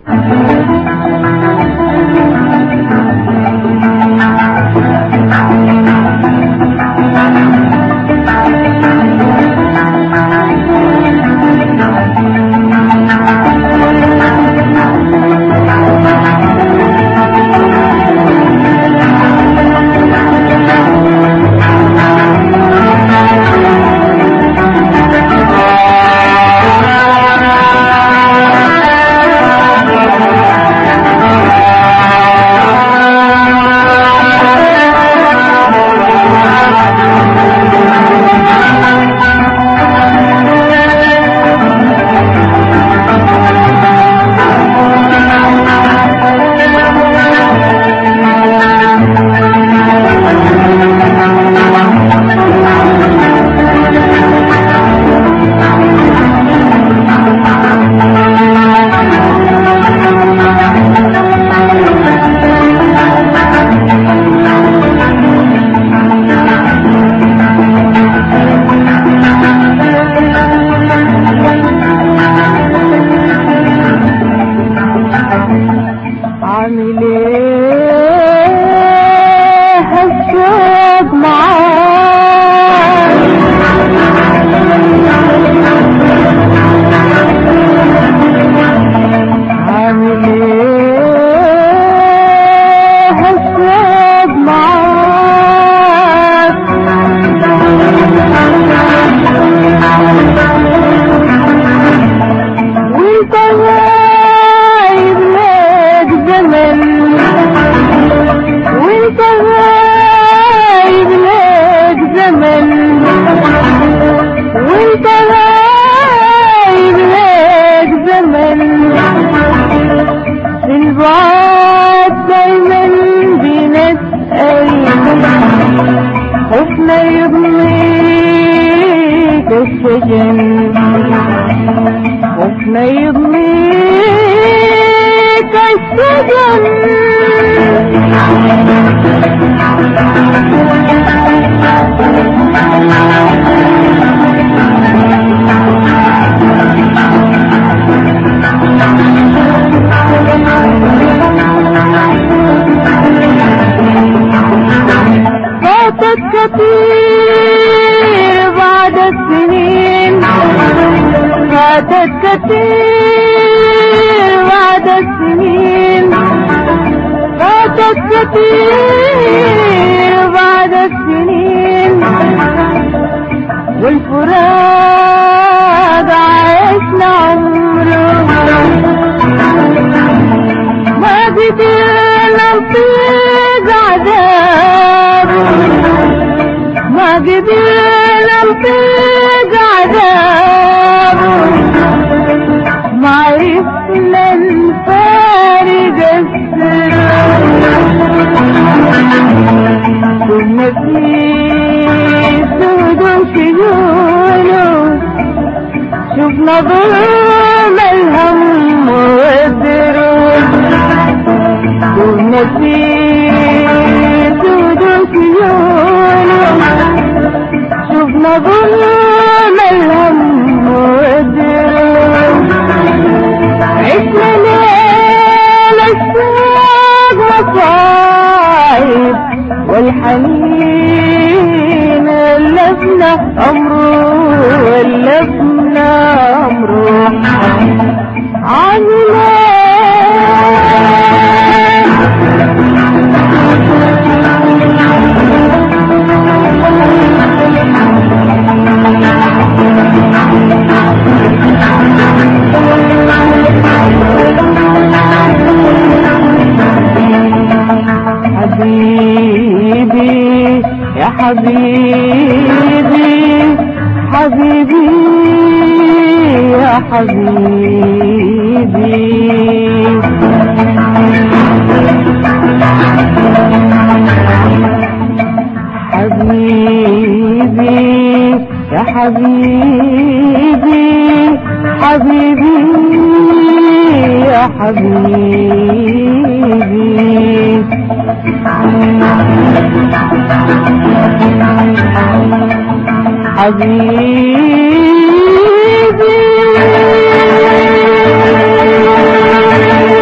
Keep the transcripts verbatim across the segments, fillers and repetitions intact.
حبيبي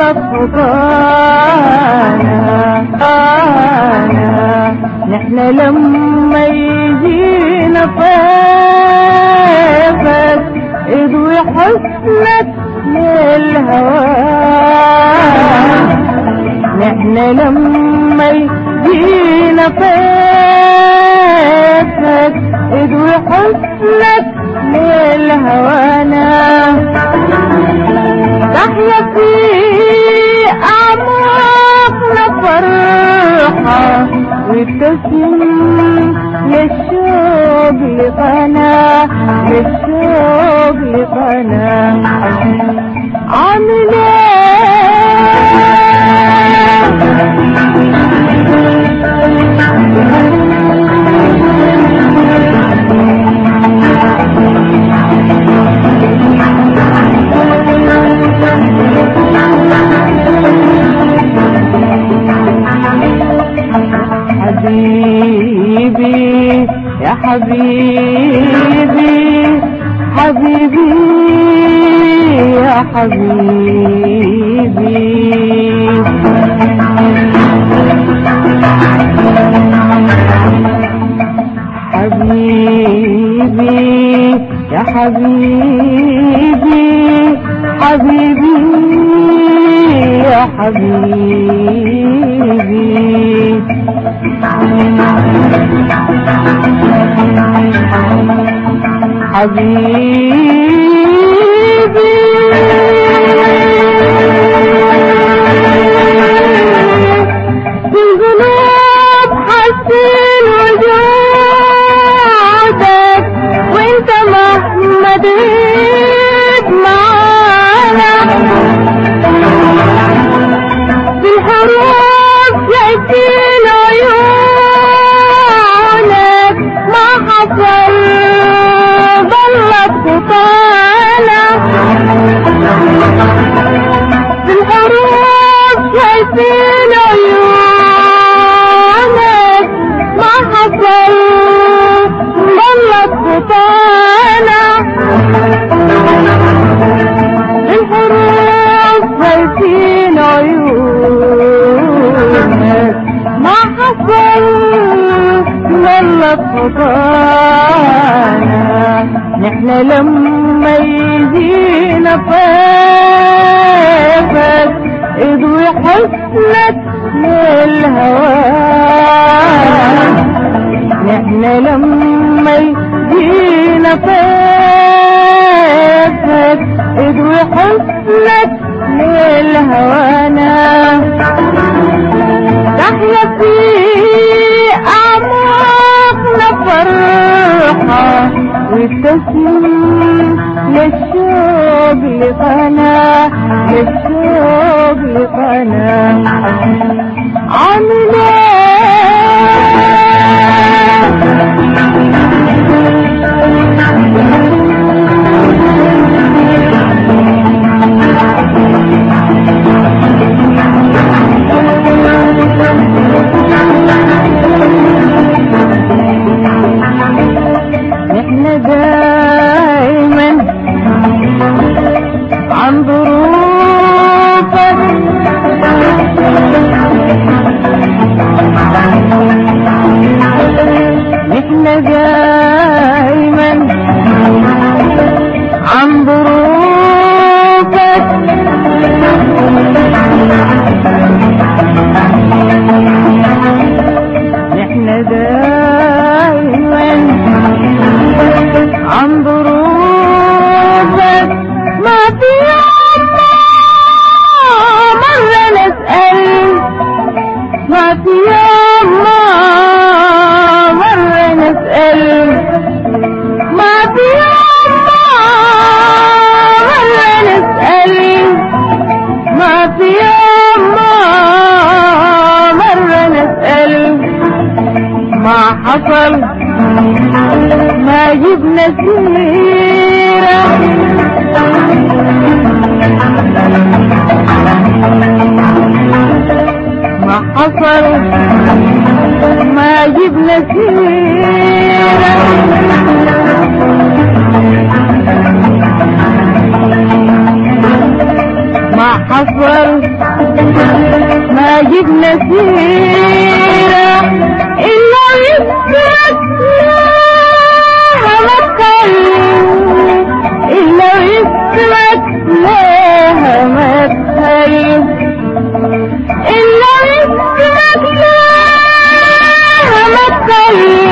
ظلت خطانا. نحن لما يجينا طيفك اضوي حسنك للهوى. نحن لما يجينا طيفك اضوي حسنك للهوانا. تحيا في أعماقنا فرحة وابتسم للشوق لقنا، للشوق لقنا. عامل حبيبي يا حبيبي، حبيبي يا حبيبي. حبيبي يا حبيبي، حبيبي يا حبيبي. حبيبي في القلوب حاسين وجودك، وانت مهما دريت معانا. في الحروب شايفين عيونك، ما حصل ضلت خطانا. في الحروب شايفين عيونك، ما حصل ضلت خطانا. في الحروب شايفين عيونك، ما حصل ضلت خطانا. نحن لما يجينا طيفك اضوي حسنك للهوى. نحن لما يجينا طيفك اضوي حسنك للهوانا. تحيا في أعماقنا فرحة وابتسم للشوق لقنا، للشوق لقنا. عامل نحن دايما عن ظروفك، نحن دايما عن ظروفك. نحن دايما عن ظروفك، ما في يوم مرة نسأل، ما في يوم مرة نسأل، ما في يوم مرة نسأل، ما في يوم مرة نسأل. ما حصل ما جبنا سيرة، ما حصل ما جبنا سيرة. ما حصل جبنا سيرة إلا يسرك لها ما تخلي إلا يسرك لها ما تخلي إلا يسرك لها ما تخلي